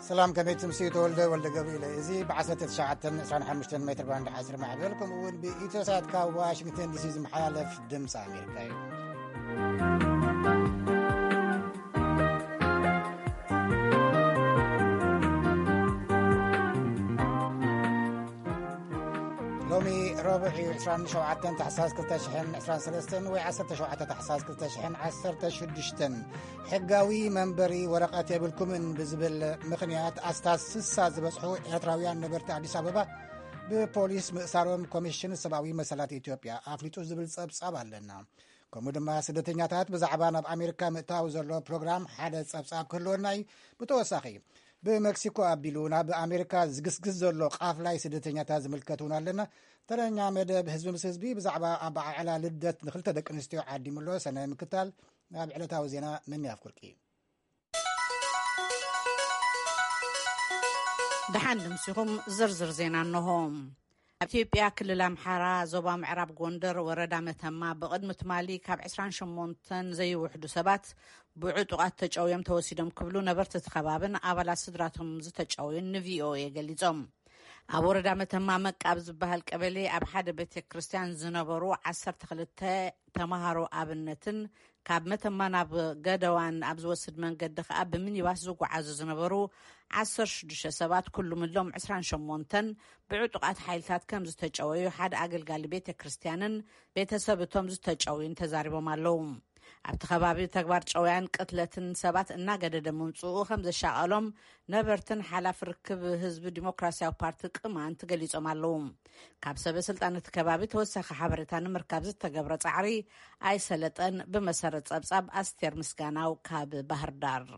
سلام كميت مسيت ولد قبيلة إزي بعثت شعة 25 متر باند حاسر معبلكم أول بإيتوسات كا واشنطن دي سي محالف دمس أمريكا لومي ربعي 27 تحساس كلتشحن 23 و17 تحساس كلتشحن 16 حقاوي منبري ورقات يبلكم بزبل مخنيات أستاذ سسا زبصحو إيرتراويان نبرت أديس أبابا ببوليس مأسارهم كوميشن السباوي مسالات إثيوبيا أفليتو زبل صبصاب لنا كمو دما سدتنياتات بزعبانا بأمريكا مئتاو زرلو بروغرام حدث صبصاب كلورناي بتوساخي بمكسيكو أبيلونا بأمريكا زقسقس زرلو قاف لاي سدتنياتات زملكتونا لنا ترى مدب حزب مسزبي بزعبا أبع على لدت نخلت دك نستيو عادي ملو سنة مكتال بعلتها زينا مني أفكركي دحان لمسيهم زرزر زينا أنهم إثيوبيا كل أمحارة زوبا معراب غوندر وردا متما بقدمة مالي كاب 28 زي وحدو سبات بعطوقات تجاويم توسيدهم كبلو نبرت تخبابن أبلا صدراتهم زتجاوين نفيو يقليزهم أبو ردا متما مكاب زبها القبلي أب حد بيت كريستيان زنبرو 12 تمهارو أبنتن كاب متما ناب قدوان أبز وسد من قدخ أب من يواسزوك وعزز نبرو 16 سبات كل من لهم 28 بعطوقات حيلتات كم زتجاويو حد أقل قال بيت كريستيانن بيت سبتهم زتجاوين تزاربو مالهم أبت خبابي تكبر جوان قتلتن سبات إننا قدد منصوغو خمز شاقلهم نبرتن حلاف ركب حزب ديمقراسيا وبارتي قمان تقليزو مالهم كاب سبب سلطان تكبابي توسخ حبرتان مركبز تقبر تعري أي سلطان بمسارة أبصاب أستير مسكاناو كاب بهردار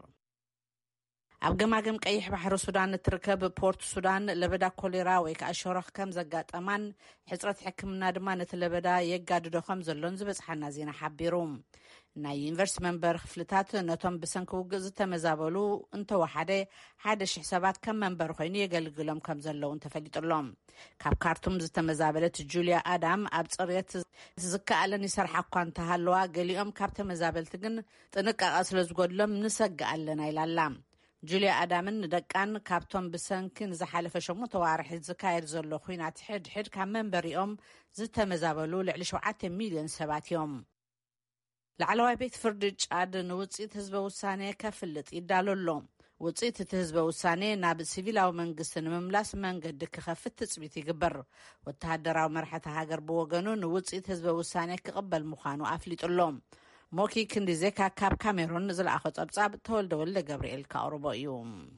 أب جماجم كأيح بحر السودان تركب بورت السودان لبدا كوليرا ويكأشورخ كم زقات أمان حزرت حكمنا دمانة لبدا يقاد دخم زلون زبز حنا زينا حبيروم ناي ينفرس منبر خفلتات نتم بسنكو قز تمزابلو انت وحده حادش حسابات كم منبر خويني يقلقلهم كم زلو انت فليت اللهم كاب كارتوم زي تمزابلت جوليا آدم أبصريت زكا ألني سرحا قوان تهالوا قليهم كاب تمزابلتقن تنقا أصل زقودلهم نسقا ألنا إلالام جوليا آدامن دقان كابتون بسنكن زحالف شمو توارح زكاير زلو خوينات حد كام منبريهم زي تمزابلو لعلي 7 مليون سبات يوم لعلوي بيت فردج عاد نوصيت حزب وسانه كفلت يدالو اللوم وصيت حزب وسانه ناب سيفيلاو منغستن مملاس منقد كخفت تصبيت يقبر وتهدراو مرحه هاجر بوغنو نوصيت حزب وسانه كقبل مخانو افليط اللوم موكي كندي زكا كاب كاميرون نزل اخو صبصاب تولد ولا جبريل كاوروبا يوم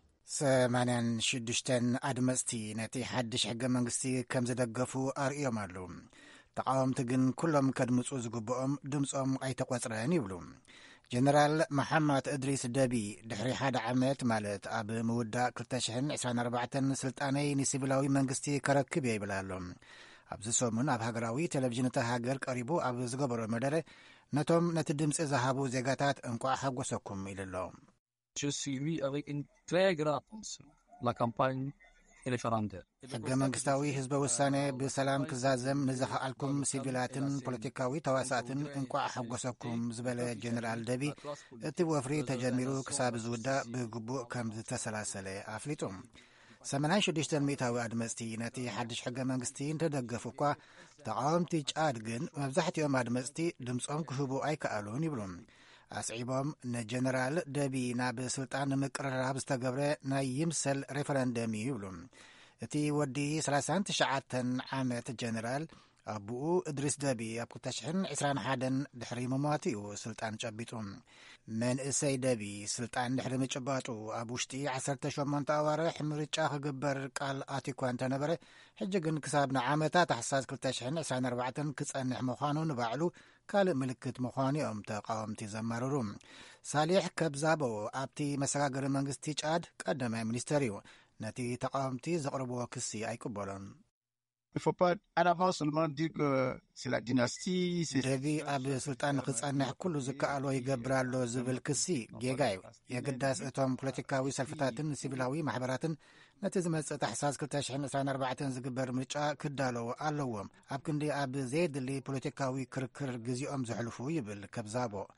86 أدمستي نتي حدش حق منغستي كم زدقفو أرئيو مالو تقاومت جن كلهم كدمصو زغبኦም دمصኦም ኣይተቆጽረን ይብሉ ጀነራል መሐመድ እድሪስ ደቢ ድሕሪ ሓደ ዓመት ማለት ኣብ ምውዳእ 2024 ስልጣነይ ንሲቪላዊ መንግስቲ ከረክብ ይብላሎም ኣብዚ ሰሙን ኣብ ሃገራዊ ቴሌቪዥን ሃገር ቀሪቡ ኣብ ዝገበሮ መደረ ነቶም ነቲ ድምፂ ዝሃቡ ዜጋታት እንቋዕ ሓጎሰኩም ኢልሎም Je suis avec une très grande attention la campagne électorale. ሕገ መንግስታዊ ህዝበ ውሳኔ ብሰላም ክዛዘም ንዝኽኣልኩም ሲቪላትን ፖለቲካዊ ተዋሳእትን እንቋዕ ሓጎሰኩም ዝበለ ጀነራል ደቢ እቲ ወፍሪ ተጀሚሩ ክሳብ ዝውዳእ ብግቡእ ከም ዝተሰላሰለ ኣፍሊጡ 86 ሚእታዊ ኣድመፅቲ ነቲ ሓድሽ ሕገ መንግስቲ እንተደገፉ እኳ ተቃወምቲ ጫድ ግን መብዛሕትኦም ኣድመፅቲ ድምፆም ክህቡ ኣይከኣሉን ይብሉ ኣስዒቦም ንጀነራል ደቢ ናብ ስልጣን ምቅርራብ ዝተገብረ ናይ ይምሰል ሬፈረንደም ይብሉ እቲ ወዲ 39 ዓመት ጀነራል ኣቡኡ እድሪስ ደቢ ኣብ 2021 ድሕሪ መሟቲኡ ስልጣን ጨቢጡ መንእሰይ ደቢ ስልጣን ድሕሪ ምጭባጡ ኣብ ውሽጢ 18 ኣዋርሕ ምርጫ ክግበር ቃል ኣቲኳ እንተነበረ ሕጂ ግን ክሳብ ንዓመታት ኣሕሳስ 2024 ክጸንሕ ምዃኑ ንባዕሉ ካልእ ምልክት ምዃኑ እዮም ተቃወምቲ ዘማርሩ ሳሊሕ ከብዛቦ ኣብቲ መሰጋገሪ መንግስቲ ጫድ ቀዳማይ ሚኒስተር እዩ ነቲ ተቃወምቲ ዘቕርብዎ ክሲ ኣይቅበሎን Il faut pas à l'avance seulement dire que c'est la dynastie. ደቢ ኣብ ስልጣን ክጸንሕ ኩሉ ዝከኣሎ ይገብራሎ ዝብል ክሲ ጌጋ እዩ የግዳስ እቶም ፖለቲካዊ ሰልፍታትን ሲቪላዊ ማሕበራትን ነቲ ዝመጽእ ታሕሳስ 2024 ዝግበር ምርጫ ክዳለዉ ኣለዎም ኣብ ክንዲ ኣብ ዘይድሊ ፖለቲካዊ ክርክር ግዚኦም ዘሕልፉ ይብል ከብዛቦ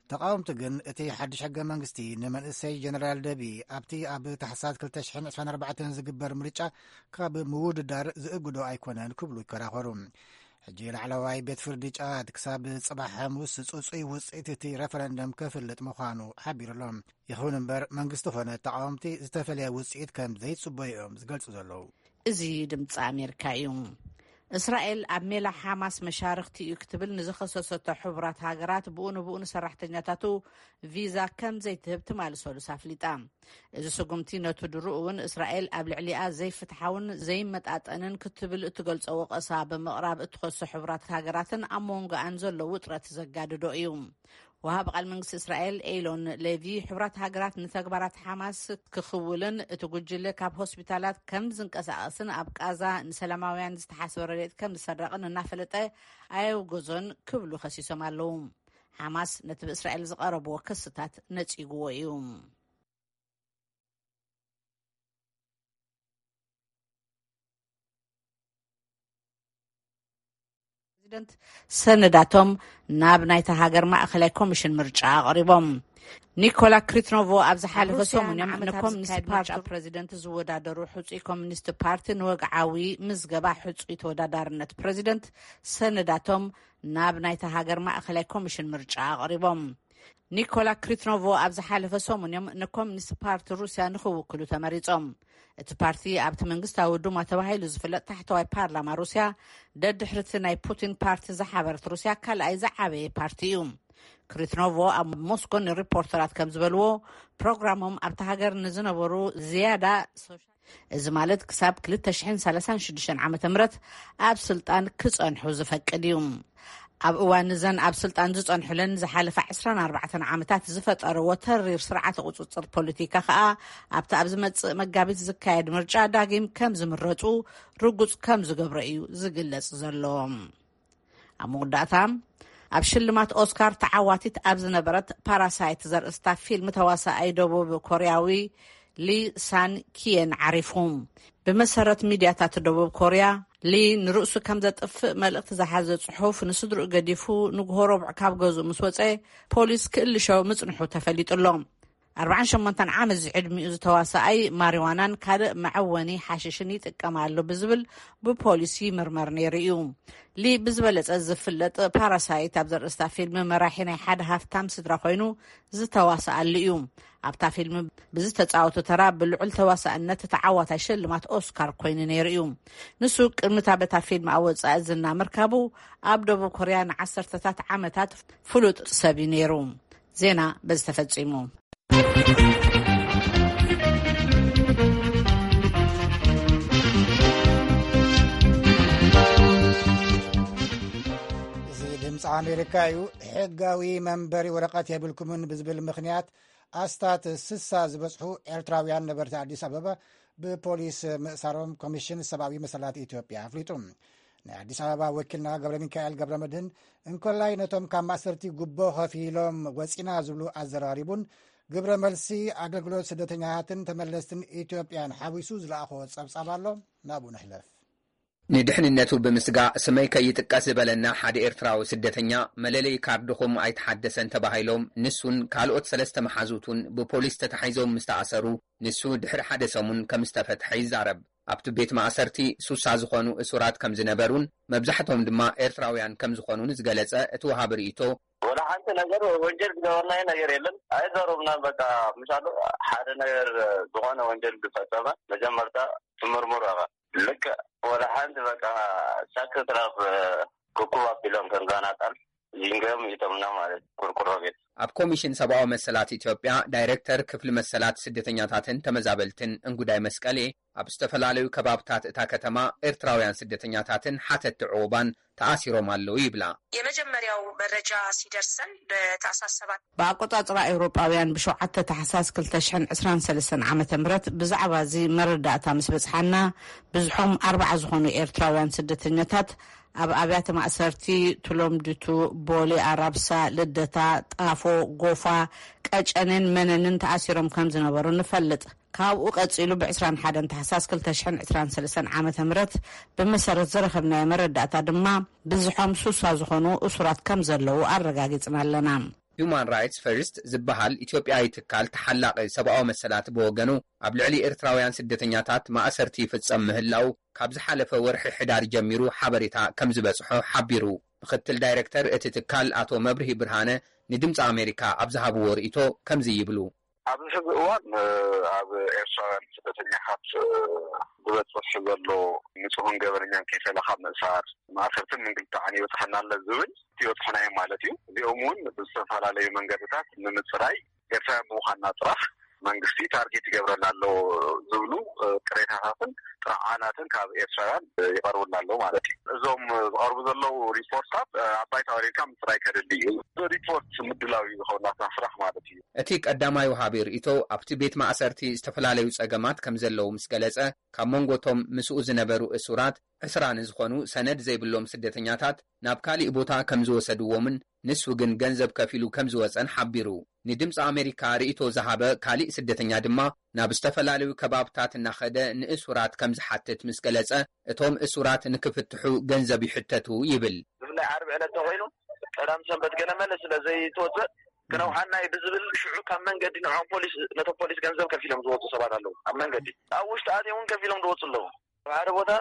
ተቃውምቲ ግን እቲ ሓድሽ ሕገ መንግስቲ ንመንእሰይ ጀነራል ደቢ ኣብቲ ኣብ ታሕሳስ 2024 ዝግበር ምርጫ ካብ ምውድዳር ዝእግዶ ኣይኮነን ክብሉ ይከራኸሩ። ሕጂ ላዕለዋይ ቤት ፍርዲ ጫት ክሳብ ጽባሕ ሐሙስ ጽጹይ ውፅኢት እቲ ረፈረንደም ከፍልጥ ምዃኑ ሓቢሩሎም። ይኹን እምበር መንግስቲ ኾነ ተቃወምቲ ዝተፈለየ ውፅኢት ከም ዘይጽበዩ እዮም ዝገልጹ ዘለዉ። እዚ ድምፂ ኣሜሪካ እዩ። እስራኤል ኣብ ሜላ ሓማስ መሻርክቲ እዩ ክትብል ንዝኸሰሰቶ ሕቡራት ሃገራት ብኡን ሰራሕተኛታቱ ቪዛ ከም ዘይትህብ ትማልሰሉስ ኣፍሊጣ። እዚ ስጉምቲ ነቱ ድርኡ እውን እስራኤል ኣብ ልዕሊኣ ዘይፍትሓውን ዘይመጣጠንን ክትብል እትገልጾ ወቀሳ ብምቕራብ እትኸሶ ሕቡራት ሃገራትን ኣብ መንጎአን ዘሎ ውጥረት ዘጋድዶ እዩ። ወሃብ ቃል መንግስቲ እስራኤል ኤሎን ሌቪ ሕቡራት ሃገራት ንተግባራት ሓማስ ክኽውልን እቲ ጉጅለ ካብ ሆስፒታላት ከም ዝንቀሳቐስን ኣብ ቃዛ ንሰላማውያን ዝተሓሰበ ረድኤት ከም ዝሰረቕን እናፈለጠ ኣየውገዞን ክብሉ ከሲሶም ኣለዉ። ሓማስ ነቲ ብእስራኤል ዝቐረብዎ ክስታት ነፂግዎ እዩ። ፕሬዚደንት ሰነዳቶም ናብ ናይታ ሃገር ማእኸላይ ኮሚሽን ምርጫ ኣቕሪቦም። ኒኮላ ክሪትኖቮ ኣብ ዝሓለፈ ሰሙን ንኮሚኒስት ፓርቲ ፕሬዚደንት ዝወዳደሩ ሕፁይ ኮሚኒስት ፓርቲ ንወግዓዊ ምዝገባ ሕፁይ ተወዳዳርነት ፕሬዚደንት ሰነዳቶም ናብ ናይታ ሃገር ማእኸላይ ኮሚሽን ምርጫ ኣቕሪቦም። ኒኮላ ክሪትኖቮ ኣብ ዝሓለፈ ሰሙን ንኮሚኒስት ፓርቲ ሩስያ ንኽውክሉ ተመሪጾም። እቲ ፓርቲ ኣብቲ መንግስታዊ ዱማ ተባሂሉ ዝፍለጥ ታሕተዋይ ፓርላማ ሩስያ ደድሕርቲ ናይ ፑቲን ፓርቲ ዝሓበረት ሩስያ ካልኣይ ዝዓበየ ፓርቲ እዩ። ክሪትኖቮ ኣብ ሞስኮ ንሪፖርተራት ከም ዝበልዎ ፕሮግራሞም ኣብቲ ሃገር ንዝነበሩ ዝያዳ እዚ ማለት ክሳብ 2036 ዓ.ም ኣብ ስልጣን ክጸንሑ ዝፈቅድ እዩ። ኣብ እዋን ዘን ኣብ ስልጣን ዝጸንሑለን ዝሓለፈ 24 ዓመታት ዝፈጠርዎ ተሪር ስርዓተ ቁፅፅር ፖለቲካ ከዓ ኣብቲ ኣብ ዝመጽእ መጋቢት ዝካየድ ምርጫ ዳግም ከም ዝምረፁ ርጉፅ ከም ዝገብሮ እዩ ዝግለጽ ዘሎ። ኣብ መወዳእታ ኣብ ሽልማት ኦስካር ተዓዋቲት ኣብ ዝነበረት ፓራሳይት ዘርእስታ ፊልም ተዋሳኣይ ደቡብ ኮርያዊ ሊ ሳን ኪየን ዓሪፉ። ብመሰረት ሚድያታት ደቡብ ኮርያ ሊ ንርእሱ ከም ዘጥፍእ መልእኽቲ ዝሓዘ ጽሑፍ ንስድርኡ ገዲፉ ንግሆ ረቡዕ ካብ ገዝኡ ምስ ወፀ ፖሊስ ክእልሾ ምጽንሑ ተፈሊጡሎ። 48 ዓመት ዝዕድሚኡ ዝተዋሳኣይ ማሪዋናን ካልእ መዐወኒ ሓሽሽን ይጥቀማሉ ብዝብል ብፖሊስ ይምርመር ነይሩ እዩ። ሊ ብዝበለጸ ዝፍለጥ ፓራሳይት ኣብ ዘርእስታ ፊልም መራሒ ናይ ሓደ ሃፍታም ስድራ ኮይኑ ዝተዋሳኣሉ እዩ። ኣብታ ፊልም ብዝተፃወቱ ተራ ብልዑል ተዋሳእነት ተዓዋታይ ሽልማት ኦስካር ኮይኑ ነይሩ እዩ። ንሱ ቅድሚታ በታ ፊልም ኣብ ወፃኢ ዝና ምርካቡ ኣብ ደቡብ ኮርያ ን10ታት ዓመታት ፍሉጥ ሰብ እዩ ነይሩ። ዜና በዚ ተፈጺሙ። እዚ ድምፂ ኣሜሪካ እዩ። ሕጋዊ መንበሪ ወረቐት የብልኩምን ብዝብል ምክንያት ኣስታት 60 ዝበፅሑ ኤርትራውያን ነበርቲ ኣዲስ ኣበባ ብፖሊስ ምእሳሮም ኮሚሽን ሰብኣዊ መሰላት ኢትዮጵያ ኣፍሊጡ። ናይ ኣዲስ ኣበባ ወኪልና ገብረ ሚካኤል ገብረ መድህን እንኮላይ ነቶም ካብ ማእሰርቲ ጉቦ ከፊሎም ወፂና ዝብሉ ኣዘራሪቡን ግብረ መልሲ ኣገልግሎት ስደተኛታትን ተመለስትን ኢትዮጵያን ሓዊሱ ዝለኣኾ ጸብጻብ ኣሎ። ናብኡ ንሕለፍ። ንድሕንነቱ ብምስጋእ ስመይ ከይጥቀስ ዝበለና ሓደ ኤርትራዊ ስደተኛ መለለይ ካርድኹም ኣይተሓደሰን ተባሂሎም ንሱን ካልኦት 3 መሓዙቱን ብፖሊስ ተታሒዞም ምስተኣሰሩ ንሱ ድሕሪ ሓደ ሰሙን ከም ዝተፈትሐ ይዛረብ። ኣብቲ ቤት ማእሰርቲ 60 ዝኾኑ እሱራት ከም ዝነበሩን መብዛሕቶም ድማ ኤርትራውያን ከም ዝኾኑን ዝገለጸ እቲ ወሃብ ርእይቶ ወላ ሓንቲ ነገር ወንጀል ዝገበርናዮ ነገር የለን ኣይዛረቡናን። በቃ ምሳሉ ሓደ ነገር ዝኾነ ወንጀል ዝፈጸመ መጀመርታ ትምርምሩ ኢኻ ልክ ወላ ሓንቲ በቃ ሳክትራፍ ኩኩብ ኣቢሎም ከንጋናጣል ዚንገም ይተምና ማለት ቁርቁሮ ቤት ኣብ ኮሚሽን ሰብኣዊ መሰላት ኢትዮጵያ ዳይሬክተር ክፍሊ መሰላት ስደተኛታትን ተመዛበልትን እንጉዳይ መስቀሌ ኣብ ዝተፈላለዩ ከባብታት እታ ከተማ ኤርትራውያን ስደተኛታትን ሓተቲ ዕቁባን ተኣሲሮም ኣለዉ ይብላ። የመጀመሪያው መረጃ ሲደርሰን በታህሳስ 7 በአቆጣጽራ ኤውሮጳውያን ብ7 ታህሳስ 2023 ዓመተ ምህረት ብዛዕባ እዚ መረዳእታ ምስ በጽሓና ብዙሖም 40 ዝኾኑ ኤርትራውያን ስደተኛታት ኣብ ኣብያተ ማእሰርቲ ቱሎምድቱ፣ ቦሌ፣ ኣራብሳ፣ ልደታ፣ ጣፎ፣ ጎፋ፣ ቀጨንን መነንን ተኣሲሮም ከም ዝነበሩ ንፈልጥ። ካብኡ ቀፂሉ ብ21 ታህሳስ 2023 ዓመተ ምህረት ብመሰረት ዝረኸብናዮ መረዳእታ ድማ ብዙሖም 60 ዝኾኑ እሱራት ከም ዘለዉ ኣረጋጊጽና ኣለና። Human Rights First ዝበሃል ኢትዮጵያዊ ትካል ተሓላቂ ሰብኣዊ መሰላት ብወገኑ ኣብ ልዕሊ ኤርትራውያን ስደተኛታት ማእሰርቲ ይፍጸም ምህላው ካብ ዝሓለፈ ወርሒ ሕዳር ጀሚሩ ሓበሬታ ከም ዝበጽሖ ሓቢሩ ምክትል ዳይሬክተር እቲ ትካል አቶ መብርሂ ብርሃነ ንድምፂ ኣሜሪካ ኣብ ዝሃብዎ ርእቶ ከምዚ ይብሉ ኣብ ሕዚ እዋን ኣብ ኤርትራውያን ስደተኛታት ዝበጽሕ ዘሎ ንጹህን ገበረኛን ከይፈለኻ ምእሳር ማእሰርትን ምንግልታዕን ይበጽሐና ኣሎ ዝብል ይበጽሐና እዩ ማለት እዩ እዚኦም እውን ብዝተፈላለዩ መንገድታት ንምጽራይ ኤርትራውያን ብምዃንና ጥራሕ መንግስቲ ታርጌት ይገብረና ኣሎ ዝብሉ ቅሬታታትን ጥርዓናትን ካብ ኤርትራውያን ይቀርቡና ኣሎ ማለት እዩ እዞም ዝቀርቡ ዘለው ሪፖርታት ኣባይ ታሪካ ምጽራይ ከድሊ ሪፖርት ምድላዊ ዝኸውናትና ስራሕ ማለት እዩ እቲ ቀዳማይ ወሃቢ ርእቶ ኣብቲ ቤት ማእሰርቲ ዝተፈላለዩ ጸገማት ከም ዘለው ምስ ገለጸ ካብ መንጎቶም ምስኡ ዝነበሩ እሱራት 20 ዝኾኑ ሰነድ ዘይብሎም ስደተኛታት ናብ ካሊእ ቦታ ከም ዝወሰድዎምን ንሱ ግን ገንዘብ ከፊሉ ከም ዝወፀን ሓቢሩ ንድምፂ ኣሜሪካ ርእቶ ዝሃበ ካሊእ ስደተኛ ድማ ናብ ዝተፈላለዩ ከባብታት እናኸደ ንእሱራት ከም ዝሓትት ምስ ገለጸ እቶም እሱራት ንክፍትሑ ገንዘብ ይሕተቱ ይብል ብፍላይ ዓርብ ዕለት ተኮይኑ ቀዳም ሰንበት ገለ መለስ ስለዘይ ተወፅእ كنوعنا بزبل شعوب كم من قد نوع بوليس نتو بوليس كان زوج كفيلم دوت سبعة الله أما قد أوش تعدي هون كفيلم دوت الله عارف وده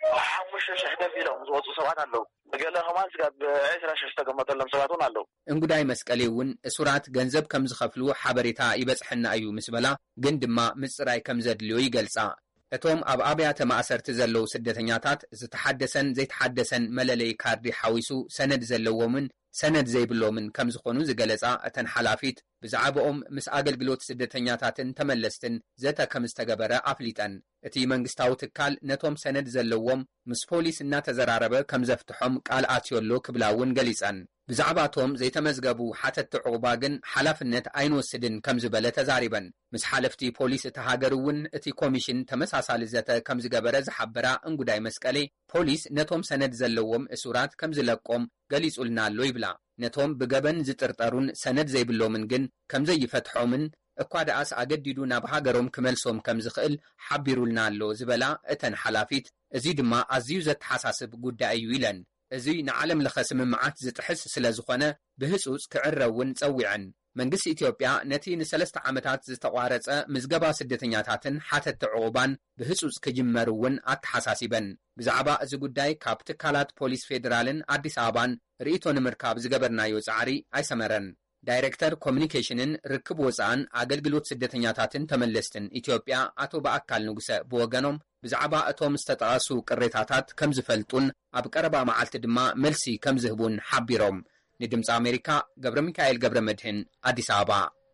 حمش شحدة فيلم دوت سبعة الله قال له خمس قد عشرة شحدة كم تلم سبعة الله እንጉዳይ መስቀሌውን እሱራት ገንዘብ ከም ዝኸፍሉ ሓበሬታ ይበጽሕና እዩ ምስበላ ግን ድማ ምጽራይ ከም ዘድልዩ ይገልጻ እቶም ኣብ ኣብያተ ማእሰርቲ ዘለው ስደተኛታት ዝተሓደሰን ዘይተሓደሰን መለለይ ካርዲ ሓዊሱ ሰነድ ዘለዎምን ሰነድ ዘይብሎምን ከም ዝኾኑ ዝገለጻ እተን ሓላፊት ብዛዕባኦም ምስ ኣገልግሎት ስደተኛታትን ተመለስትን ዘተ ከም ዝተገበረ ኣፍሊጠን እቲ መንግስታዊ ትካል ነቶም ሰነድ ዘለዎም ምስ ፖሊስ እናተዘራረበ ከም ዘፍትሖም ቃል ኣትየሎ ክብላውን ገሊጸን ብዛዕባቶም ዘይተመዝገቡ ሓተት ዕቁባ ግን ሓላፍነት ኣይንወስድን ከም ዝበለ ተዛሪበን ምስ ሓለፍቲ ፖሊስ እቲ ሃገርውን እቲ ኮሚሽን ተመሳሳሊ ዘተ ከም ዝገበረ ዝሓበራ እንጉዳይ መስቀሌ ፖሊስ ነቶም ሰነድ ዘለዎም እሱራት ከም ዝለቆም ገሊጹልና ኣሎ ይብላ ነቶም ብገበን ዝጥርጠሩን ሰነድ ዘይብሎምን ግን ከም ዘይፈትሖምን እኳ ደኣስ ኣገዲዱ ናብ ሃገሮም ክመልሶም ከም ዝኽእል ሓቢሩልና ኣሎ ዝበላ እተን ሓላፊት እዚ ድማ ኣዝዩ ዘተሓሳስብ ጉዳይ እዩ ኢለን እዚ ንዓለም ለኸ ስምምዓት ዝጥሕስ ስለ ዝኾነ ብህጹጽ ክዕረውን ጸዊዐን መንግስቲ ኢትዮጵያ ነቲ ን3 ዓመታት ዝተቋረጸ ምዝገባ ስደተኛታትን ሓተት ዕቁባን ብህጹጽ ክጅመርውን ኣተሓሳሲበን ብዛዕባ እዚ ጉዳይ ካብ ትካላት ፖሊስ ፌደራልን አዲስ አበባን ርእቶ ንምርካብ ዝገበርናዮ ጻዕሪ ኣይሰመረን ዳይሬክተር ኮሚኒኬሽንን ርክብ ወፃን አገልግሎት ስደተኛታትን ተመለስትን ኢትዮጵያ አቶ በአካል ንጉሰ በወገኖም ብዛዕባ እቶም ዝተጠቃሱ ቅሬታታት ከም ዝፈልጡን ኣብ ቀረባ መዓልቲ ድማ መልሲ ከም ዝህቡን ሓቢሮም ንድምፂ አሜሪካ ገብረ ሚካኤል ገብረ መድህን አዲስ አበባ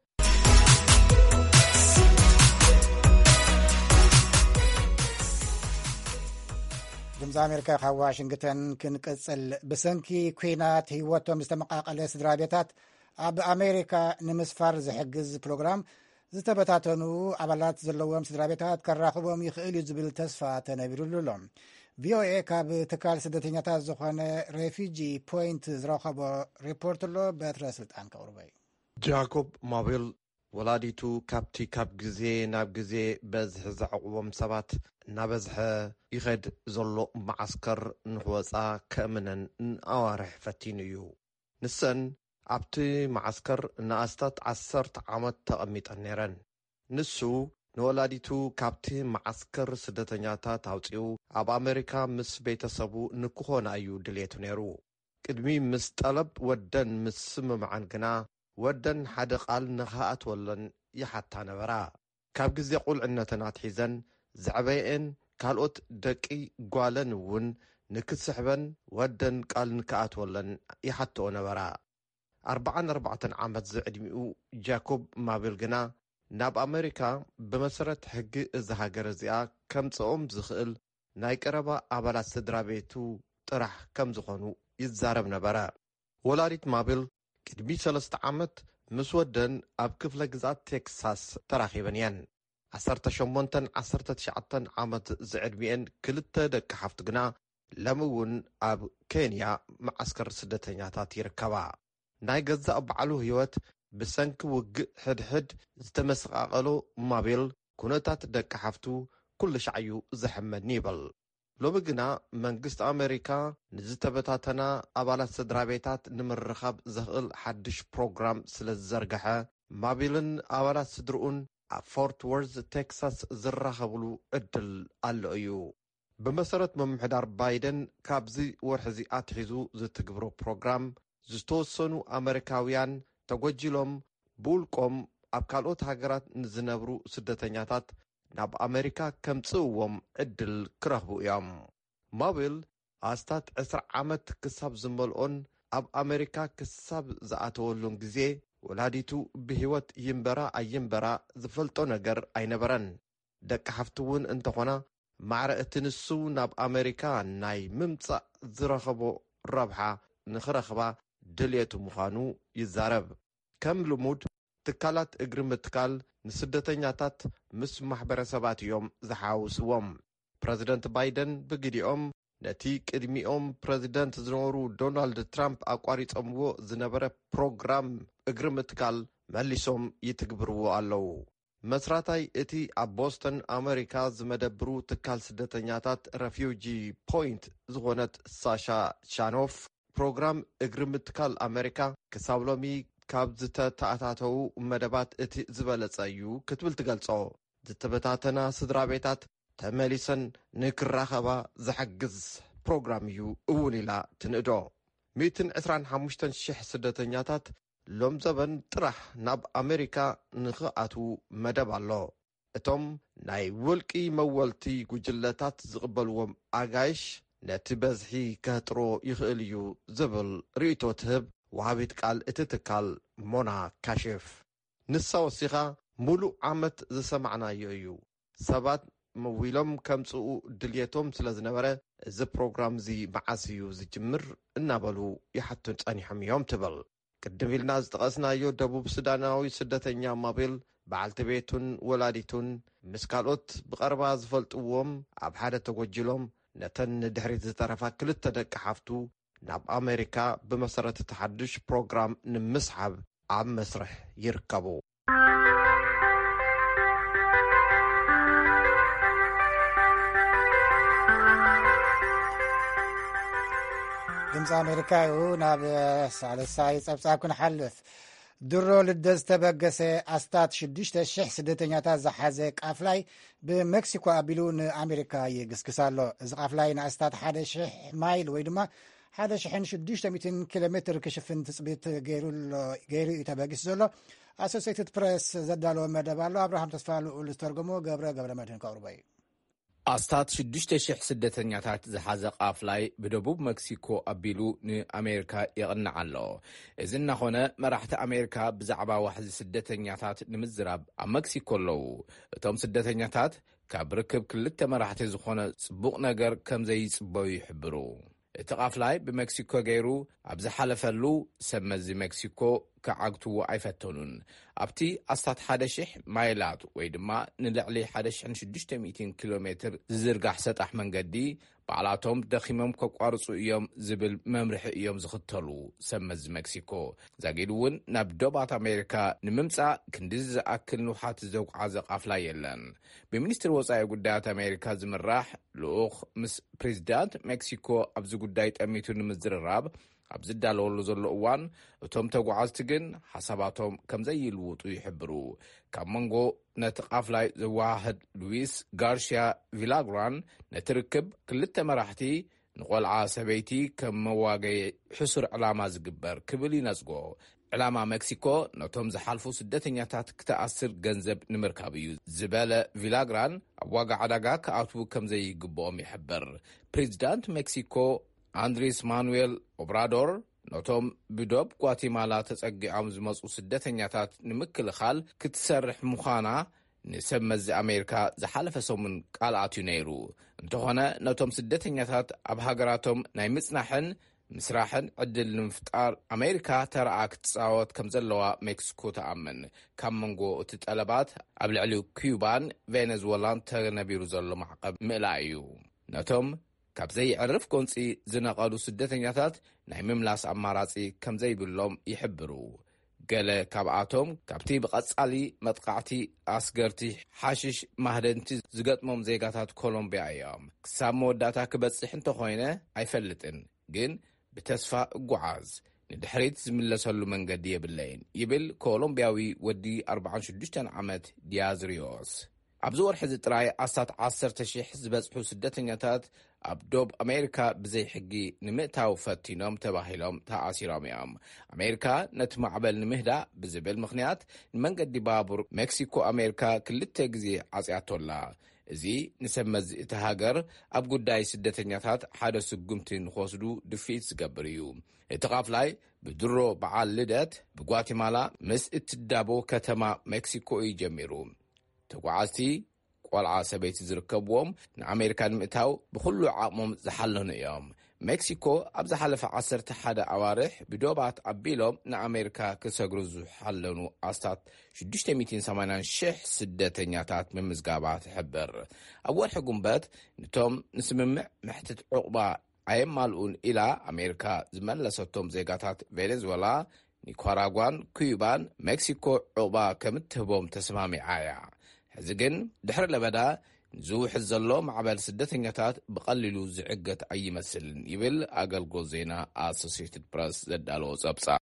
ድምፂ አሜሪካ ካብ ዋሽንግተን ክንቅጽል ብሰንኪ ኩናት ህይወቶም ዝተመቃቀለ ስድራ ቤታት ኣብ አሜሪካ ንምስፋር ዝሕግዝ ፕሮግራም ዝተበታተኑ ኣባላት ዘለዎም ስድራ ቤታት ከራኽቦም ይኽእል ዝብል ተስፋ ተነቢሩሉ ኣሎ ቪኦኤ ካብ ትካል ስደተኛታት ዝኾነ ሬፊጂ ፖይንት ዝረኸቦ ሪፖርት ኣሎ በትረ ስልጣን ከቕርበይ ጃኮብ ማቤል ወላዲቱ ካብቲ ካብ ግዜ ናብ ግዜ በዝሒ ዘዕቅቦም ሰባት እናበዝሐ ይኸድ ዘሎ ማዓስከር ንኽወፃ ከእምነን ንኣዋርሕ ፈቲኑ እዩ ንሰን ኣብቲ ማዓስከር ንኣስታት 10 ዓመት ተቐሚጠን ነይረን ንሱ ንወላዲቱ ካብቲ ማዓስከር ስደተኛታት ኣውፂኡ ኣብ ኣሜሪካ ምስ ቤተሰቡ ንክኾነ እዩ ድልየቱ ነይሩ ቅድሚ ምስ ጠለብ ወደን ምስ ስምምዓን ግና ወደን ሓደ ቃል ንኽኣትወለን ይሓታ ነበራ ካብ ግዜ ቁልዕነተን ኣትሒዘን ዘዕበየን ካልኦት ደቂ ጓለን እውን ንክስሕበን ወደን ቃል ንክኣትወለን ይሓትኦ ነበራ 44 ዓመት ዝዕድሚኡ ጃኮብ ማቤል ግና ናብ ኣሜሪካ ብመሰረት ሕጊ እዚ ሃገር እዚኣ ከምፅኦም ዝኽእል ናይ ቀረባ ኣባላት ስድራ ቤቱ ጥራሕ ከም ዝኾኑ ይዛረብ ነበረ ወላዲት ማቤል ቅድሚ 3 ዓመት ምስ ወደን ኣብ ክፍለ ግዛት ቴክሳስ ተራኺበን እየን 18-19 ዓመት ዝዕድሚአን ክልተ ደቂ ሓፍቲ ግና ሎሚ እውን ኣብ ኬንያ ማዓስከር ስደተኛታት ይርከባ ናይ ገዛእ በዓሉ ህይወት ብሰንኪ ውግእ ሕድሕድ ዝተመሰቃቀሎ ማቤል ኩነታት ደቂ ሓፍቱ ኩሉ ሻዕዩ ዘሕመድኒ ይብል ሎሚ ግና መንግስቲ ኣሜሪካ ንዝተበታተና ኣባላት ስድራ ቤታት ንምርኻብ ዘኽእል ሓድሽ ፕሮግራም ስለ ዝዘርግሐ ማቢልን ኣባላት ስድርኡን ኣብ ፎርት ወርዝ ቴክሳስ ዝራኸብሉ ዕድል ኣሎ እዩ። ብመሰረት መምሕዳር ባይደን ካብዚ ወርሒ እዚ ኣትሒዙ ዝትግብሮ ፕሮግራም ዝተወሰኑ ኣሜሪካውያን ተጎጂሎም ብውልቆም ኣብ ካልኦት ሃገራት ንዝነብሩ ስደተኛታት ናብ ኣሜሪካ ከምጽእዎም ዕድል ክረኽቡ እዮም። ማቢል ኣስታት 10 ዓመት ክሳብ ዝመልኦን ኣብ ኣሜሪካ ክሳብ ዝኣተወሉን ግዜ ወላዲቱ ብህይወት ይንበራ ኣይንበራ ዝፈልጦ ነገር ኣይነበረን። ደቂ ሓፍቲ እውን እንተኾና ማዕረ እቲ ንሱ ናብ ኣሜሪካ ናይ ምምጻእ ዝረኸቦ ረብሓ ንኽረኽባ ድልየቱ ምዃኑ ይዛረብ። ከም ልሙድ ትካላት እግሪ ምትካል ንስደተኛታት ምስ ማሕበረሰባት እዮም ዝሓውስዎም። ፕረዚደንት ባይደን ብግዲኦም ነቲ ቅድሚኦም ፕረዚደንት ዝነበሩ ዶናልድ ትራምፕ ኣቋሪጾምዎ ዝነበረ ፕሮግራም እግሪ ምትካል መሊሶም ይትግብርዎ ኣለዉ። መስራታይ እቲ ኣብ ቦስተን ኣሜሪካ ዝመደብሩ ትካል ስደተኛታት ረፊውጂ ፖይንት ዝኾነት ሳሻ ሻኖፍ ፕሮግራም እግሪ ምትካል ኣሜሪካ ክሳብ ሎሚ ካብ ዝተተኣታተዉ መደባት እቲ ዝበለጸ እዩ ክትብል ትገልጾ። ዝተበታተና ስድራ ቤታት ተመሊሰን ንክራኸባ ዝሕግዝ ፕሮግራም እዩ እውን ኢላ ትንእዶ። 125,000 ስደተኛታት ሎም ዘበን ጥራሕ ናብ ኣሜሪካ ንኽኣትዉ መደብ ኣሎ። እቶም ናይ ውልቂ መወልቲ ጉጅለታት ዝቕበልዎም ኣጋይሽ ነቲ በዝሒ ከህጥሮ ይኽእል እዩ ዝብል ርእቶ ትህብ ወሃቢት ቃል እቲ ትካል ሞና ካሽፍ ንሳ ወሲኻ ሙሉእ ዓመት ዝሰማዕናዮ እዩ። ሰባት መዊሎም ከምጽኡ ድልየቶም ስለ ዝነበረ እዚ ፕሮግራም እዚ መዓስ እዩ ዝጅምር እናበሉ ይሓቱን ጸኒሖም እዮም ትብል። ቅድም ኢልና ዝጠቐስናዮ ደቡብ ሱዳናዊ ስደተኛ ማቢል በዓልቲ ቤቱን ወላዲቱን ምስ ካልኦት ብቐረባ ዝፈልጥዎም ኣብ ሓደ ተጎጅሎም ነተን ንድሕሪት ዝተረፋ 2 ደቂ ሓፍቱ ናብ ኣሜሪካ ብመሰረት ተሓድሽ ፕሮግራም ንምስሓብ ኣብ መስርሕ ይርከቡ። ድምፂ ኣሜሪካ እዩ። ናብ ሳልሳይ ጸብጻብ ክንሓልፍ። ድሮ ልደ ዝተበገሰ ኣስታት 6,000 ስደተኛታት ዝሓዘ ቃፍላይ ብሜክሲኮ ኣቢሉ ንኣሜሪካ ይግስግስ ኣሎ። እዚ ቃፍላይ ንኣስታት 1,000 ማይል ወይ ድማ 1,600 ኪሎ ሜትር ክሽፍን ትፅቢት ገይሩ እዩ ተበጊስ ዘሎ። ኣሶሲየትድ ፕሬስ ዘዳለወ መደብ ኣሎ። ኣብርሃም ተስፋ ልኡል ዝተርጎሞ ገብረ መድህን ከቕርቦ እዩ። ኣስታት 6,000 ስደተኛታት ዝሓዘ ቃፍላይ ብደቡብ ሜክሲኮ ኣቢሉ ንኣሜሪካ ይቕንዕ ኣሎ። እዚ እናኾነ መራሕቲ ኣሜሪካ ብዛዕባ ዋሕዚ ስደተኛታት ንምዝራብ ኣብ ሜክሲኮ ኣለዉ። እቶም ስደተኛታት ካብ ርክብ 2 መራሕቲ ዝኾነ ጽቡቕ ነገር ከም ዘይጽበዩ ይሕብሩ። እቲ ቃፍላይ ብሜክሲኮ ገይሩ ኣብ ዝሓለፈሉ ሰብ መዚ ሜክሲኮ ክዓግትዎ ኣይፈተኑን። ኣብቲ ኣስታት 1,000 ማይላት ወይ ድማ ንልዕሊ 1,600 ኪሎ ሜትር ዝዝርጋሕ ሰጣሕ መንገዲ በዓላቶም ደኺሞም ከቋርፁ እዮም ዝብል መምርሒ እዮም ዝኽተሉ ሰብ መዚ ሜክሲኮ። ዛጊዱ እውን ናብ ዶባት ኣሜሪካ ንምምጻእ ክንዲዚ ዝኣክል ንውሓት ዘጓዓዘ ቃፍላይ የለን። ብሚኒስትሪ ወፃኢ ጉዳያት ኣሜሪካ ዝምራሕ ልኡኽ ምስ ፕሬዚዳንት ሜክሲኮ ኣብዚ ጉዳይ ጠሚቱ ንምዝርራብ ኣብ ዝዳለወሉ ዘሎ እዋን እቶም ተጓዓዝቲ ግን ሓሳባቶም ከም ዘይልውጡ ይሕብሩ። ካብ መንጎ ነቲ ቃፍላይ ዘወሃህድ ሉዊስ ጋርሽያ ቪላግራን ነቲ ርክብ 2 መራሕቲ ንቆልዓ ሰበይቲ ከም መዋገይ ሕሱር ዕላማ ዝግበር ክብል ይነጽጎ። ዕላማ ሜክሲኮ ነቶም ዝሓልፉ ስደተኛታት ክተኣስር ገንዘብ ንምርካብ እዩ ዝበለ ቪላግራን ኣብ ዋጋ ዕዳጋ ክኣትዉ ከም ዘይግብኦም ይሕብር። ፕሬዚዳንት ሜክሲኮ አንድሬስ ማኑዌል ኦብራዶር ነቶም ብዶብ ጓቲማላ ተጸጊዖም ዝመጹ ስደተኛታት ንምክልኻል ክትሰርሕ ምዃና ንሰብ መዚ ኣሜሪካ ዝሓለፈ ሰሙን ቃል ኣትዩ ነይሩ። እንተኾነ ነቶም ስደተኛታት ኣብ ሃገራቶም ናይ ምጽናሕን ምስራሕን ዕድል ንምፍጣር ኣሜሪካ ተረኣ ክትጻወት ከም ዘለዋ ሜክሲኮ ተኣምን። ካብ መንጎ እቲ ጠለባት ኣብ ልዕሊ ኩባን ቬኔዙዌላን ተነቢሩ ዘሎ ማዕቀብ ምእላእ እዩ። ነቶም ካብ ዘይዕርፍ ጎንፂ ዝነቐሉ ስደተኛታት ናይ ምምላስ ኣማራጺ ከም ዘይብሎም ይሕብሩ። ገለ ካብኣቶም ካብቲ ብቐጻሊ መጥቃዕቲ ኣስገርቲ ሓሽሽ ማህደንቲ ዝገጥሞም ዜጋታት ኮሎምቢያ እዮም። ክሳብ መወዳእታ ክበጽሕ እንተኾይነ ኣይፈልጥን፣ ግን ብተስፋ እጓዓዝ ንድሕሪት ዝምለሰሉ መንገዲ የብለይን ይብል ኮሎምቢያዊ ወዲ 46 ዓመት ዲያዝ ሪዮስ። ኣብዚ ወርሒ ጥራይ ኣሳት 10,000 ዝበጽሑ ስደተኛታት ኣብ ዶብ ኣሜሪካ ብዘይ ሕጊ ንምእታው ፈቲኖም ተባሂሎም ተኣሲሮም እዮም። ኣሜሪካ ነቲ ማዕበል ንምህዳእ ብዝብል ምኽንያት ንመንገዲ ባቡር ሜክሲኮ ኣሜሪካ 2 ግዜ ዓጽያቶላ። እዚ ንሰብ መዝእ እቲ ሃገር ኣብ ጉዳይ ስደተኛታት ሓደ ስጉምቲ ንኽወስዱ ድፊት ዝገብር እዩ። እቲ ቃፍላይ ብድሮ በዓል ልደት ብጓቲማላ ምስ እትዳቦ ከተማ ሜክሲኮ እዩ ጀሚሩ። ተጓዓዝቲ ቆልዓ ሰበይቲ ዝርከብዎም ንኣሜሪካ ንምእታው ብኩሉ ዓቕሞም ዝሓለኑ እዮም። ሜክሲኮ ኣብ ዝሓለፈ 11 ኣዋርሕ ብዶባት ኣቢሎም ንኣሜሪካ ክሰግሩ ዝሓለኑ ኣስታት 680,000 ስደተኛታት ምምዝጋባ ትሕብር። ኣብ ወርሒ ጉንበት ነቶም ንስምምዕ ምሕትት ዕቑባ ኣየማልኡን ኢላ ኣሜሪካ ዝመለሰቶም ዜጋታት ቬኔዙዌላ፣ ኒካራጓን ኩባን ሜክሲኮ ዕቑባ ከም እትህቦም ተስማሚዓ እያ። ሕዚ ግን ድሕሪ ለበዳ ዝውሕዝ ዘሎ ማዕበል ስደተኛታት ብቐሊሉ ዝዕገት ኣይመስልን ይብል ኣገልግሎት ዜና ኣሶሲየትድ ፕረስ ዘዳለዎ ጸብጻብ።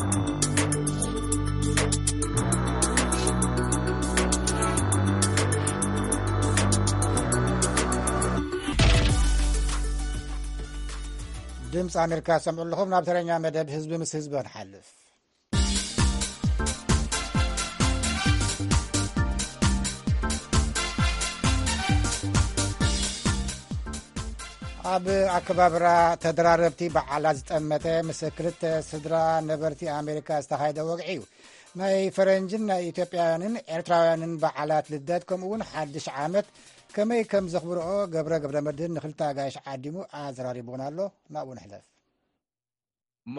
ድምፂ ኣሜሪካ ሰምዑ ኣለኹም። ናብ ተረኛ መደብ ህዝቢ ምስ ህዝቢ ንሓልፍ። ኣብ ኣከባብራ ተደራረብቲ በዓላት ዝጠመተ ምስ 2 ስድራ ነበርቲ ኣሜሪካ ዝተኻየደ ወግዒ እዩ። ናይ ፈረንጅን ናይ ኢትዮጵያውያንን ኤርትራውያንን በዓላት ልደት ከምኡውን ሓድሽ ዓመት ከመይ ከም ዘኽብርኦ ገብረ መድህን ንክልተ ኣጋይሽ ዓዲሙ ኣዘራሪቡና ኣሎ። ናብኡ ንሕለፍ እሞ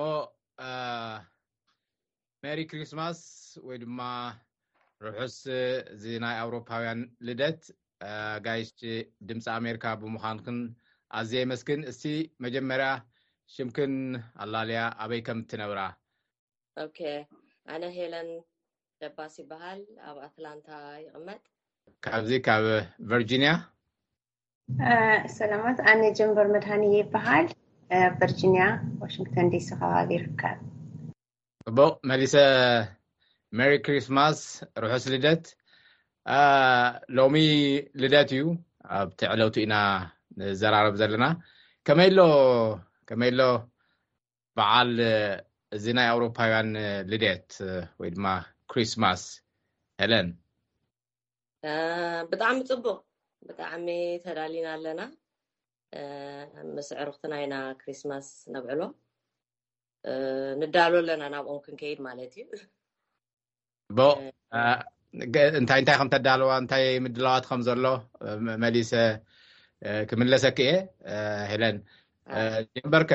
ሜሪ ክሪስማስ ወይ ድማ ርሑስ እዚ ናይ ኣውሮፓውያን ልደት ጋይሽ ድምፂ ኣሜሪካ ብምዃንክን ኣዝየ መስክን። እስቲ መጀመርያ ሽምክን ኣላልያ ኣበይ ከም እትነብራ? ኦኬ፣ ኣነ ሄለን ደባስ ይበሃል፣ ኣብ ኣትላንታ ይቕመጥ። ካብዚ ካብ ቨርጂኒያ? ሰላማት፣ ኣነ ጀንበር መድሃኒ ይበሃል፣ ቨርጂኒያ ዋሽንግተን ዲሲ ከባቢ ይርከብ። እቦ መሊሰ ሜሪ ክሪስማስ ርሑስ ልደት። ሎሚ ልደት እዩ፣ ኣብ ትዕለቱ ኢና ዘራረብ ዘለና። ከመይሎ በዓል እዚ ናይ ኣውሮፓውያን ልደት ወይ ድማ ክሪስማስ ሄለን? ብጣዕሚ ጽቡቕ፣ ብጣዕሚ ተዳሊና ኣለና። ምስ ዕሩኽትና ኢና ክሪስማስ ነብዕሎ ንዳሎ ኣለና፣ ናብኦም ክንከይድ ማለት እዩ። ቦ እንታይ ከም ተዳልዋ እንታይ ምድላዋት ከም ዘሎ መሊሰ ክምለሰክ እየ። ሄለን ጀንበርከ?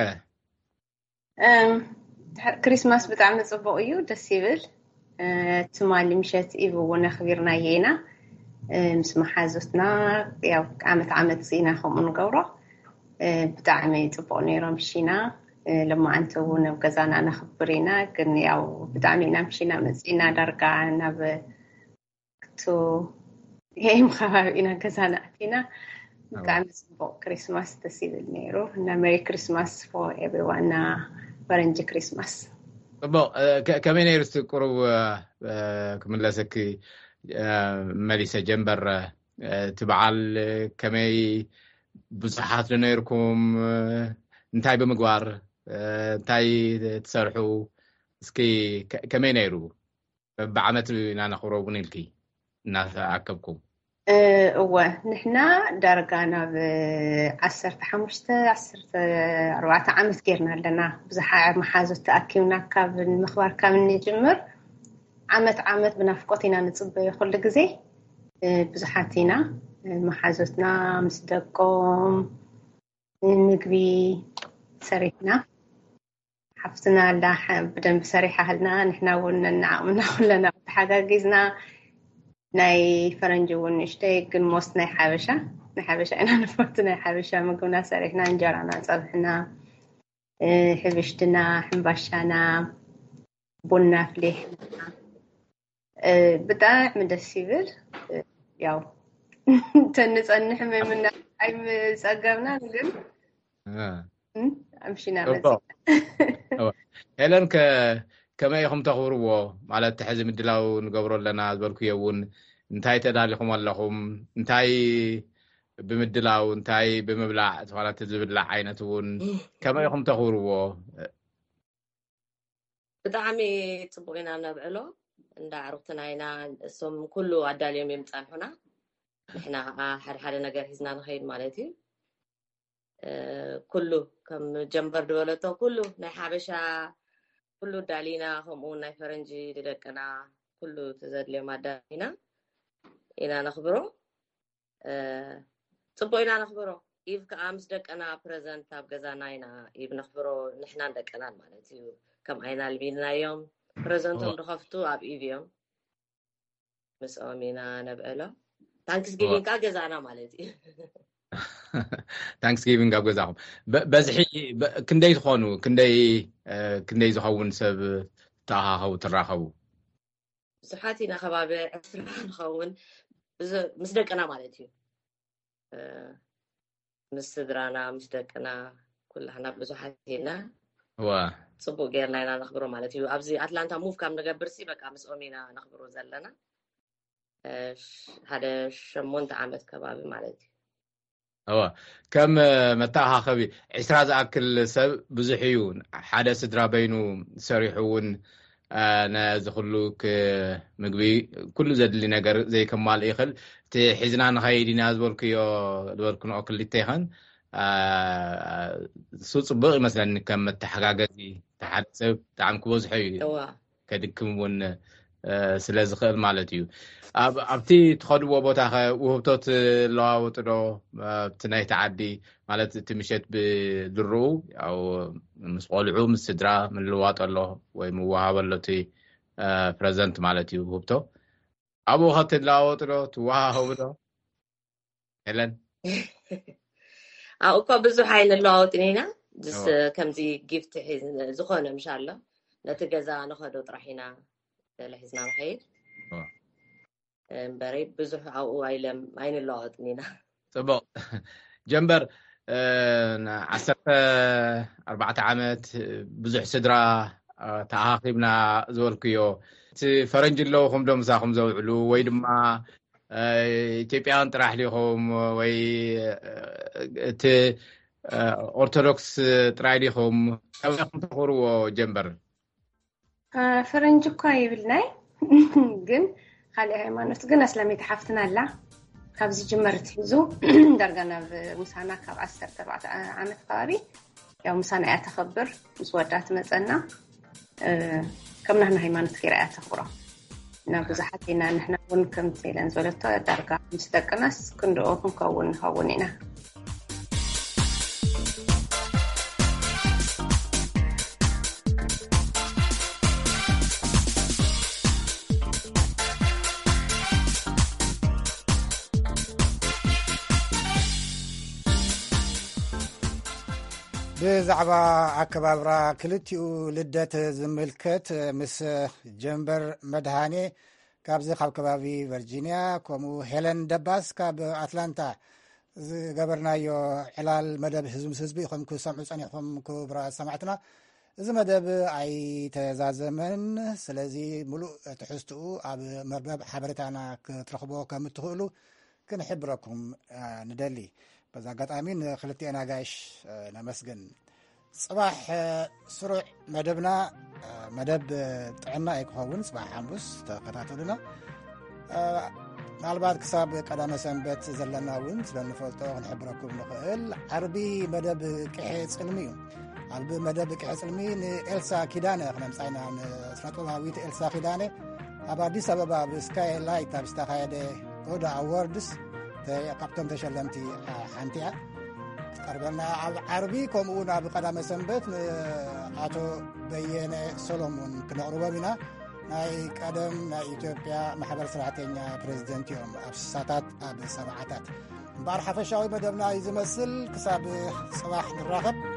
ክሪስማስ ብጣዕሚ ጽቡቕ እዩ፣ ደስ ይብል። ትማሊ ምሸት ኢቭ እውን ኣኽቢርናዮ ኢና ምስ መሓዙትና፣ ያው ዓመት ኢና ከምኡ ንገብሮ። ብጣዕሚ ጽቡቕ ነይሮም ምሽና። ለማዓንቲ እውን ኣብ ገዛና ነኽብር ኢና፣ ግን ያው ብጣዕሚ ኢና ምሽና መፂና ዳርጋ ናብ ክቱ ይሄም ከባቢ ኢና ገዛና ኣቲና። ብጣዕሚ ጽቡቕ ክሪስማስ ደስ ይብል ነይሩ እና ሜሪ ክሪስማስ ፎር ኤቭሪዋን እና ፈረንጂ ክሪስማስ። ጽቡቕ። ከመይ ነይሩ እስቲ ቁሩብ ክምለሰኪ መሊሰ ጀንበር? እቲ በዓል ከመይ ብዙሓት ነይርኩም? እንታይ ብምግባር እንታይ ትሰርሑ? እስኪ ከመይ ነይሩ? ብዓመት ኢና ነኽብሮ እውን ኢልኪ እናተኣከብኩም? እወ ንሕና ዳርጋ ናብ 15-14 ዓመት ጌርና ኣለና። ብዙሓት መሓዙት ተኣኪብና ካብ ምኽባር ካብ እንጅምር ዓመት ብናፍቆት ኢና ንጽበዮ ኩሉ ግዜ። ብዙሓት ኢና መሓዙትና ምስ ደቆም ምግቢ ሰሪሕና፣ ሓፍትና ኣላ ብደንቢ ሰሪሓ ህልና፣ ንሕና እውን ንዓቕምና ኩለና ተሓጋጊዝና። ናይ ፈረንጂ እውን ንእሽተይ ግን ሞስት ናይ ሓበሻ ኢና ንፈቱ። ናይ ሓበሻ ምግብና ሰሪሕና፣ እንጀራና፣ ፀብሕና፣ ሕብሽትና፣ ሕምባሻና ቡና ፍሌሕ ብጣዕሚ ደስ ይብል ያው ተንጸንሕ ምምና ኣይ ምጸገብና ግን ኣምሽና ሄለን ከመይ ኢኹም ተኽብርዎ ማለት ሕዚ ምድላው ንገብሮ ኣለና ዝበልኩዮ እውን እንታይ ተዳሊኹም ኣለኹም እንታይ ብምድላው እንታይ ብምብላዕ ተዋላት ዝብላዕ ዓይነት እውን ከመይ ኢኹም ተኽብርዎ ብጣዕሚ ጽቡቕ ኢና ነብዕሎ እንዳዕሩኽትና ኢና እሶም ኩሉ ኣዳልዮም እዮም ጸንሑና ንሕና ሓደ ነገር ሒዝና ንኸይድ ማለት እዩ ኩሉ ከም ጀንበር ድበለቶ ኩሉ ናይ ሓበሻ ኩሉ ዳሊና ከምኡ ናይ ፈረንጂ ደቀና ኩሉ ተዘድልዮም ኣዳሊና ኢና ነኽብሮ ጽቡቕ ኢና ነኽብሮ ኢቭ ከዓ ምስ ደቀና ፕረዘንት ኣብ ገዛና ኢና ኢቭ ነኽብሮ ንሕናን ደቀናን ማለት እዩ ከም ዓይና ልቢድናዮም ፕረዘንቶም ድኸፍቱ ኣብ ኢቭ እዮም ምስኦም ኢና ነብዕሎ ታንክስጊቪንግ ካብ ገዛና ማለት እዩ ታንክስጊቪንግ ኣብ ገዛኹም በዝሒ ክንደይ ትኾኑ ክንደይ ዝኸውን ሰብ ተኣኻኸቡ ትራኸቡ ብዙሓት ኢና ከባቢ 20 ንኸውን ምስ ደቀና ማለት እዩ ምስ ስድራና ምስ ደቀና ኩላህና ብዙሓት ኢና ጽቡቕ ጌርና ኢና ነኽብሮ ማለት እዩ ኣብዚ ኣትላንታ ሙቭ ካብ ንገብርሲ በቃ ምስኦም ኢና ነኽብሮ ዘለና ሓደ 8 ዓመት ከባቢ ማለት እዩ ከም መተኣኻኸቢ 20 ዝኣክል ሰብ ብዙሕ እዩ ሓደ ስድራ በይኑ ሰሪሑ እውን ነዚ ኩሉ ምግቢ ኩሉ ዘድሊ ነገር ዘይከማል ይኽእል እቲ ሒዝና ንኸይድ ኢና ዝበልኩንኦ ክልተ ይኸን እሱ ጽቡቕ ይመስለኒ ከም መተሓጋገዚ ሓደ ሰብ ብጣዕሚ ክበዝሖ እዩ ከድክም እውን ስለ ዝኽእል ማለት እዩ ኣብቲ ትኸድዎ ቦታ ውህብቶት ለዋውጡ ዶ ኣብቲ ናይቲ ዓዲ ማለት እቲ ምሸት ብድርኡ ያው ምስ ቆልዑ ምስ ስድራ ምልዋጥ ኣሎ ወይ ምዋሃበሎ እቲ ፕረዘንት ማለት እዩ ውህብቶ ኣብኡ ኸትለዋወጡ ዶ ትወሃሃቡ ዶ ሄለን ኣብኡ እኳ ብዙሕ ኣይንለዋወጥን ኢና ጅስ ከምዚ ጊፍት ዝኾነ ምሻሎ ነቲ ገዛ ንኸዶ ጥራሕ ኢና ለሒዝና ንኸይድ እምበረይ ብዙሕ ኣብኡ ኣይንለዋወጥን ኢና ጽቡቕ ጀንበር 14 ዓመት ብዙሕ ስድራ ተኣኻኺብና ዝበልክዮ እቲ ፈረንጂ ኣለውኹም ዶ ምሳኹም ዘውዕሉ ወይ ድማ ኢትዮጵያን ጥራሕ ዲኹም ወይ እቲ ኦርቶዶክስ ጥራይ ዲኹም ከመይ ኢኹም ተኽብርዎ ጀንበር ፈረንጂ እኳ ይብልናይ ግን ካልእ ሃይማኖት ግን ኣስላሚት ሓፍትና ኣላ ካብዚ ጅመር ትሒዙ ዳርጋ ናብ ምሳና ካብ 14 ዓመት ከባቢ ያው ምሳና እያ ተኸብር ምስ ወዳ ትመፀና ከም ናህና ሃይማኖት ገይራ እያ ተኽብሮ እና ብዙሓት ኢና ንሕና እውን ከምቲ ኢለን ዝበለቶ ዳርጋ ምስ ደቅናስ ክንድኦ ክንከውን ንኸውን ኢና ብዛዕባ ኣከባብራ ክልቲኡ ልደት ዝምልከት ምስ ጀንበር መድሃኔ ካብዚ ካብ ከባቢ ቨርጂንያ ከምኡ ሄለን ደባስ ካብ ኣትላንታ ዝገበርናዮ ዕላል መደብ ህዝቢ ምስ ህዝቢ ኢኹም ክሰምዑ ፀኒሕኩም ክቡራ ሰማዕትና እዚ መደብ ኣይተዛዘመን ስለዚ ሙሉእ ትሕዝትኡ ኣብ መርበብ ሓበሬታና ክትረኽቦ ከም እትኽእሉ ክንሕብረኩም ንደሊ በዛ ኣጋጣሚ ንክልቲአና ጋሽ ነመስግን ጽባሕ ስሩዕ መደብና መደብ ጥዕና ኣይክኸውን ጽባሕ ሓሙስ ተኸታተሉና ምናልባት ክሳብ ቀዳመ ሰንበት ዘለና እውን ስለንፈልጦ ክንሕብረኩም ንኽእል ዓርቢ መደብ ቅሐ ጽልሚ እዩ ዓርቢ መደብ ቅሐ ጽልሚ ንኤልሳ ኪዳነ ክነምፃይና ንስነጥበባዊት ኤልሳ ኪዳነ ኣብ ኣዲስ ኣበባ ብስካይ ላይት ኣብ ዝተኻየደ ኦዳ ኣዋርድስ ካብቶም ተሸለምቲ ሓንቲ እያ ቀርበልና ኣብ ዓርቢ ከምኡውን ኣብ ቀዳመ ሰንበት ንኣቶ በየነ ሰሎሞን ክነቕርቦም ኢና ናይ ቀደም ናይ ኢትዮጵያ ማሕበር ሰራሕተኛ ፕሬዚደንት እዮም ኣብ 60ታት ኣብ 70ታት እምበኣር ሓፈሻዊ መደብና እዩ ዝመስል ክሳብ ፅባሕ ንራኸብ